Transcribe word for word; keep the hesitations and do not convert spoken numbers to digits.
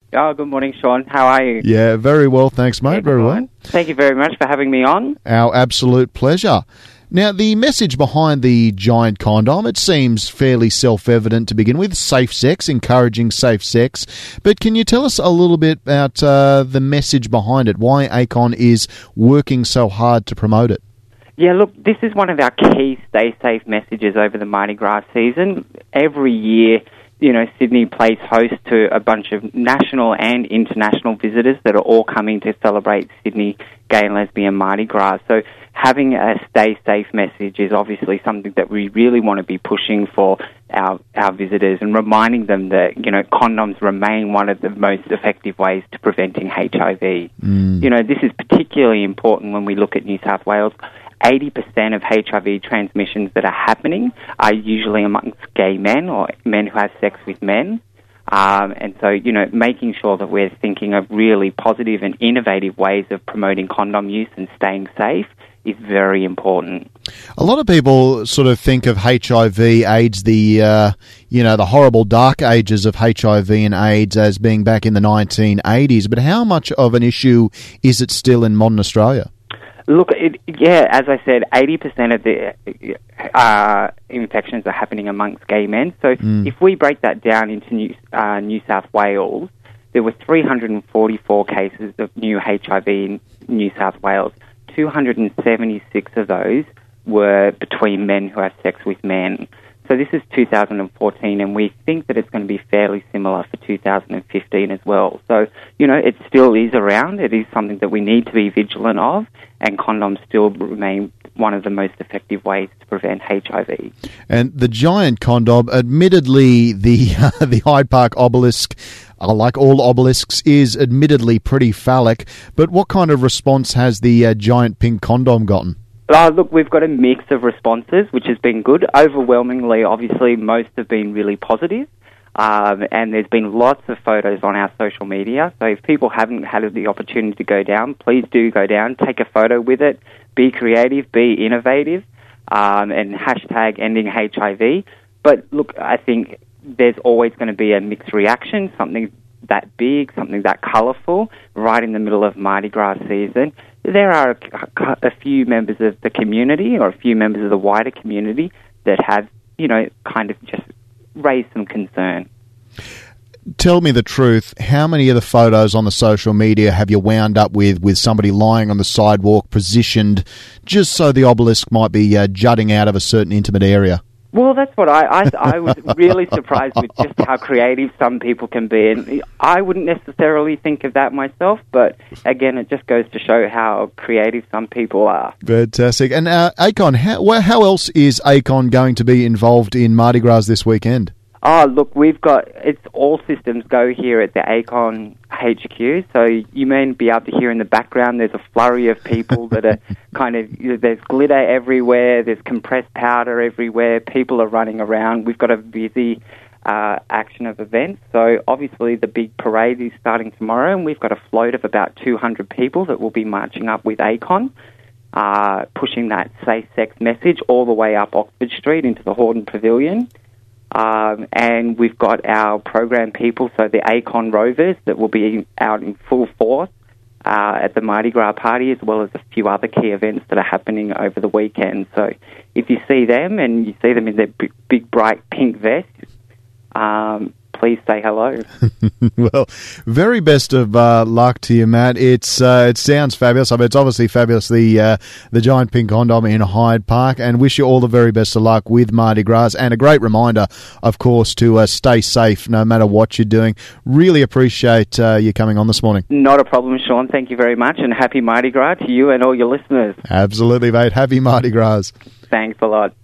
Oh, good morning, Sean. How are you? Yeah, very well, thanks, mate. Very well. Thank you very much for having me on. Our absolute pleasure. Now, the message behind the giant condom, it seems fairly self-evident to begin with. Safe sex, encouraging safe sex. But can you tell us a little bit about uh, the message behind it, why ACON is working so hard to promote it? Yeah, look, this is one of our key stay safe messages over the Mardi Gras season. Every year, you know, Sydney plays host to a bunch of national and international visitors that are all coming to celebrate Sydney Gay and Lesbian Mardi Gras. So having a stay safe message is obviously something that we really want to be pushing for our our visitors and reminding them that, you know, condoms remain one of the most effective ways to preventing H I V. Mm. You know, this is particularly important when we look at New South Wales. eighty percent of H I V transmissions that are happening are usually amongst gay men or men who have sex with men. Um, and so, you know, making sure that we're thinking of really positive and innovative ways of promoting condom use and staying safe is very important. A lot of people sort of think of H I V, AIDS, the, uh, you know, the horrible dark ages of H I V and AIDS as being back in the nineteen eighties. But how much of an issue is it still in modern Australia? Look, it, yeah, as I said, eighty percent of the uh, infections are happening amongst gay men. So mm. if we break that down into New, uh, New South Wales, there were three hundred forty-four cases of new H I V in New South Wales. two hundred seventy-six of those were between men who have sex with men. So this is two thousand fourteen, and we think that it's going to be fairly similar for two thousand fifteen as well. So, you know, it still is around. It is something that we need to be vigilant of, and condoms still remain one of the most effective ways to prevent H I V. And the giant condom, admittedly, the uh, the Hyde Park obelisk, uh, like all obelisks, is admittedly pretty phallic. But what kind of response has the uh, giant pink condom gotten? Uh, look, we've got a mix of responses, which has been good. Overwhelmingly, obviously, most have been really positive. Um, and there's been lots of photos on our social media. So if people haven't had the opportunity to go down, please do go down, take a photo with it, be creative, be innovative, um, and hashtag ending H I V. But look, I think there's always going to be a mixed reaction, something that big, something that colourful, right in the middle of Mardi Gras season. There are a, a few members of the community or a few members of the wider community that have, you know, kind of just raised some concern. Tell me the truth. How many of the photos on the social media have you wound up with with somebody lying on the sidewalk positioned just so the obelisk might be uh, jutting out of a certain intimate area? Well, that's what I, I I was really surprised with just how creative some people can be. And I wouldn't necessarily think of that myself, but again, it just goes to show how creative some people are. Fantastic. And uh, ACON, how, how else is ACON going to be involved in Mardi Gras this weekend? Oh, look, we've got, it's all systems go here at the ACON H Q, so you may be able to hear in the background there's a flurry of people that are kind of, you know, there's glitter everywhere, there's compressed powder everywhere, people are running around. We've got a busy uh, action of events, so obviously the big parade is starting tomorrow, and we've got a float of about two hundred people that will be marching up with ACON, uh, pushing that safe sex message all the way up Oxford Street into the Hordern Pavilion. Um, and we've got our program people, so the ACON Rovers, that will be out in full force uh, at the Mardi Gras party, as well as a few other key events that are happening over the weekend. So if you see them and you see them in their big, big bright pink vests, um, please say hello. Well, very best of uh, luck to you, Matt. It's uh, it sounds fabulous. I mean, it's obviously fabulous, the uh, the giant pink condom in Hyde Park, and wish you all the very best of luck with Mardi Gras. And a great reminder, of course, to uh, stay safe no matter what you're doing. Really appreciate uh, you coming on this morning. Not a problem, Sean. Thank you very much, and happy Mardi Gras to you and all your listeners. Absolutely, mate. Happy Mardi Gras. Thanks a lot.